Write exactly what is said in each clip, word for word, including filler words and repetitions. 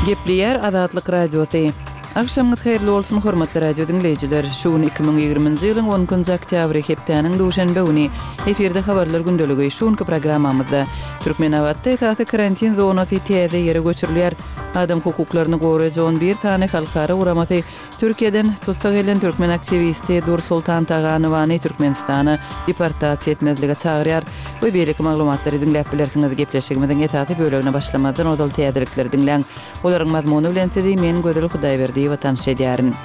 Gepliyer Azatlyk Radiosu. Akşamınız hayırlı olsun hormatly radio dinleyijiler. Şuun iki bin ýygrymynjy ýylyň onunçy oktýabry hepdeniň duşanbe güni efirde habarlar gündöligi şuunky programmamyzda Türkmenawatda esasy karantin zonasy täze ýere göçürilýär. Adam hukuklaryny goraýan bir tane halkara uramasy Türkiýeden tutsa gelen türkmen aktivisti Dur Sultan Taganowany Türkmenistana deportasiýa etmezlige çagyrýar. Bu beýlik maglumatlary dinläp bilersiňiz. Gepleşigimiziň esasy bölegine başlamadan odal täzelikleri dinleň. Olaryň mazmuny bilen sizi men Gödel Hudaýberdi watan şedýärin.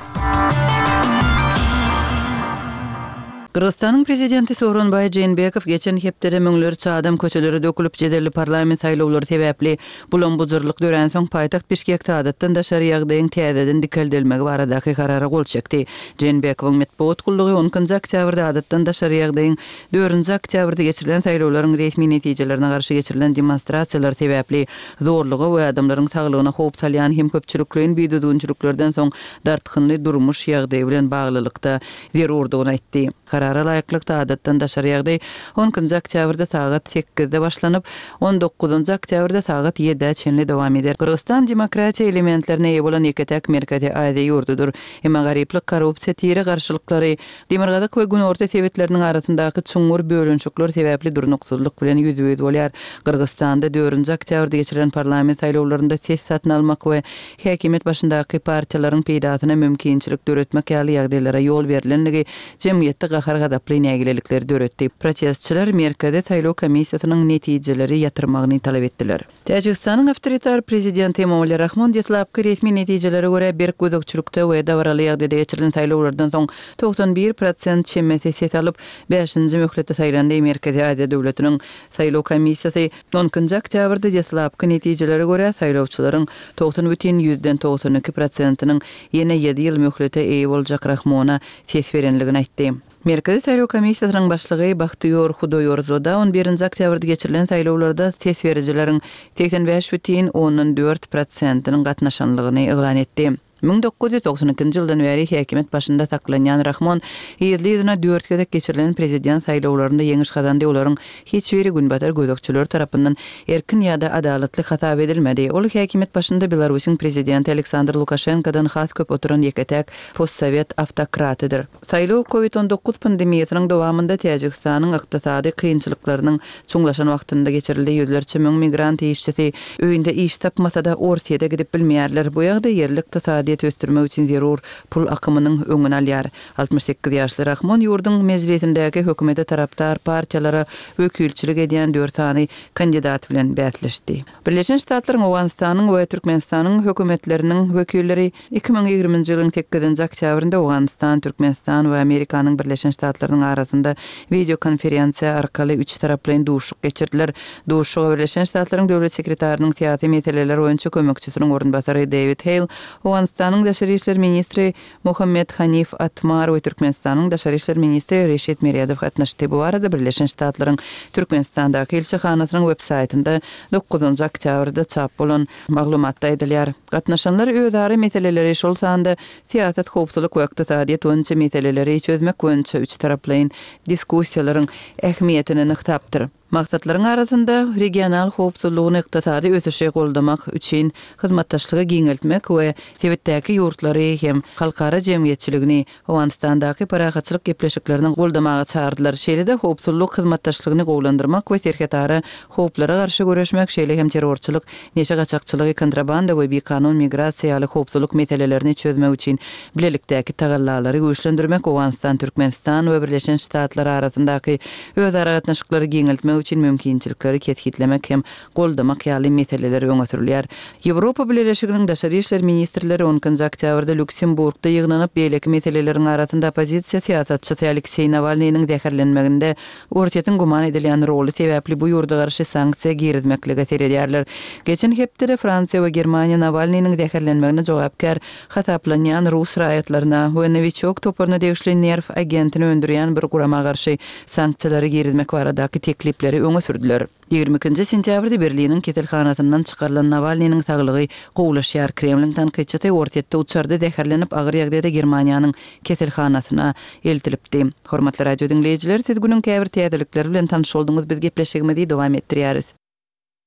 Kırgızstanyň prezidenti Sooronbay Jeenbekow geçen hepdede müňlerçe adam köçeleri dökülip jederli parlament saýlawlary sebäpli bulan bujurlyk dören soň paýtaxt Bişkekde adatdan daşary ýagdaýyň täzeden dikeldelmegi baradaky karara gol çekdi. Jeenbekowyň medpuat gullugy onunçy oktýabrda adatdan daşary ýagdaýyň dördünji oktýabrda geçirilen saýlawlaryň resmi netijelerine garşy geçirilen demonstrasiýalar sebäpli zorlugy we adamlaryň saglygyna howp salýan hem köpçülikliň biýdüdünçülüklerden soň dartykynly durmuş ýagdaýy bilen baglylykda zerurdygyny aýtdy. Karara laýyklykda adatdan daşary ýagdaý onunçy oktýabrda sagat sekkizde başlanyp on dokuzunjy oktýabrda sagat ýedide çenli dowam eder. Kırgızstan demokratiýa elementlerine ýa bolan ýeketek Merkezi Aziýa ýurdudur. Emma garyplyk, korrupsiýa, tire garşylyklary, demirgadak we gün orta sebetleriniň arasyndaky çuňur bölünçükler sebäpli durnuksyzlyk bilen ýüzüýüz bolýar. Kırgızstanda dördünji oktýabrda geçirilen parlament saýlawlarynda ses satyn almak we häkimet başyndaky partiýalaryň peýdasyna mümkinçilik döretmek ýaly ýagdaýlara ýol berilenligi jemgyýetde gahar gadaply nägilelikleri döretdi. Protestçiler Merkezi saýlaw komissiýasynyň netijeleri ýatyrmagyny talap etdiler. Täjikistanyň awtoritar prezidenti Emomali Rahmon resmi netijelere görä bir gözükçülükde we dawraly ýagdaýda geçirilen saýlawlardan soň doksan bir prosent çemmesi ses alyp beşinji möhletde saýlandy. Merkezi Aziýa döwletiniň saýlaw komissiýasy onunçy oktýabrda deslapky netijelere görä saýlawçylaryň doksan бүтүн yüzden doksan iki prosentiniň ýene ýedi ýyl möhlete eýe boljak Rahmona ses berenligini aýtdy. Merkezi saýlaw komissiýasynyň başlygy Bahtyyor Hudoýorzoda on birinji oktýabrda geçirilen saýlawlarda ses berijileriň seksen beş бүтүn dört prosentiniň gatnaşanlygyny eglan etdi. bin dokuz yüz doksan ikinji ýyldan beri häkimet başynda saklanýan Rahmon ýerli dört gedek geçirilen prezident saýlawlarynda ýeňiş kazandy. Olaryň hiç biri günbatar gözükçüler tarapyndan erkin ýa-da adalatly hasap edilmedi. Ol häkimet başynda Belarusyň prezidenti Aleksandr Lukashenkodan has köp oturan ýeketek postsowet awtokratydyr. Saýlaw covid on dokuz pandemiýasynyň dowamında Täjikistanyň ykdysady kynçylyklarynyň çuňlaşan wagtynda geçirildi. Ýüzlerçe müň migrant işçisi öýünde iş tapmasada Orsiýada gidip bilmeýärler. Bu ýagda yerlik ykdysady östürmek üçin zerur pul akymynyň öňüne alýar. altmış sekiz ýaşly Rahmon ýurduň mejlisindäki hökümete taraptar partiýalara wekilçilik edýän dört tany kandidat bilen bäsleşdi. Birleşen Ştatlaryň Owganystanyň we Türkmenistanyň hökümetleriniň wekilleri iki bin ýygrymynjy ýylyň sekkizinji oktýabrynda Owganystan, Türkmenistan we Amerikanyň Birleşen Ştatlarynyň arasynda video konferensiýa arkaly üç taraply duşuk geçirdiler. Duşuga Birleşen Ştatlaryň döwlet sekretarinyň syýasy meseleler boýunça kömekçisiniň orunbasary David Hale, Owganystanyň Daşary işler ministri Mohammed Hanif Atmar we Türkmenistanyň Daşary işler ministri Reşit Meriadow gatnaşdy. Bu arada Birleşen Ştatlaryň Türkmenistandaky elçixanasynyň web saýtynda dokuzunjy oktýabrda çap bolan maglumatda edilýär. Gatnaşanlar özari meseleleri şol sanda siýasat, howpsuzlyk we ykdysadyýat boýunça meseleleri çözmek boýunça üç taraply diskussiýalaryň ähmiýetini nyktapdyr. Maksatlaryň arasynda regional howpsuzlygyny ykdysady ösüşe goldamak üçin hyzmatdaşlygy giňeltmek we sebetdäki ýurtlary hem halkara jemgyýetçiligini Owganystandaky paragatçylyk gepleşiklerini goldamagy çağırdylar. Şeýle-de howpsuzlyk hyzmatdaşlygyny gowlandyrmak we terhetara howplara garşy göreşmek, şeýle hem terrorçylyk, neşe gaçakçylygy, kontrabanda we bekanun migrasiýaly howpsuzlyk meselelerini çözmek üçin bilelikdäki tagallalary güýçlendirmek Owganystan, Türkmenistan we Birleşen Ştatlar arasyndaky özara gatnaşyklary giňeltmek üçin mümkinçilikleri ketgitlemek hem goldamak ýaly meseleler öňe sürülýär. Ýewropa Birleşiginiň Daşary işler ministrleri onunçy oktýabrda Lüksemburgda ýygnanyp beýleki meseleleriň arasynda opozisiýa siýasatçysy Aleksey Navalnyň däherlenmeginde Orsiýatyň guman edilýän roly sebäpli bu ýurda garşy sanksiýa girizmeklige seredýärler. Geçen hepde Fransiýa we Germaniýa Navalnyň däherlenmegine jogapkar hasaplanýan Rus raýatlaryna we Novichok topuryna degişli nerv agentini öndürýän bir gurama garşy sanksiýalary girizmek baradaky teklipleri öňe sürdüler. ýygrimi ikinji sentýabrda Berliniň keselhanasyndan çykarylan Navalnyň saglygy gowlaşýar. Kremliň tanqidçisi Orsiýetde uçarda däherlenip agyr ýagdaýda Germaniýanyň keselhanasyna eltilipdi. Hormatly radio dinleýijiler, siz günüň käbir täzelikleri bilen tanyş boldyňyz. Biz gepleşigimizi dowam etdirýäris.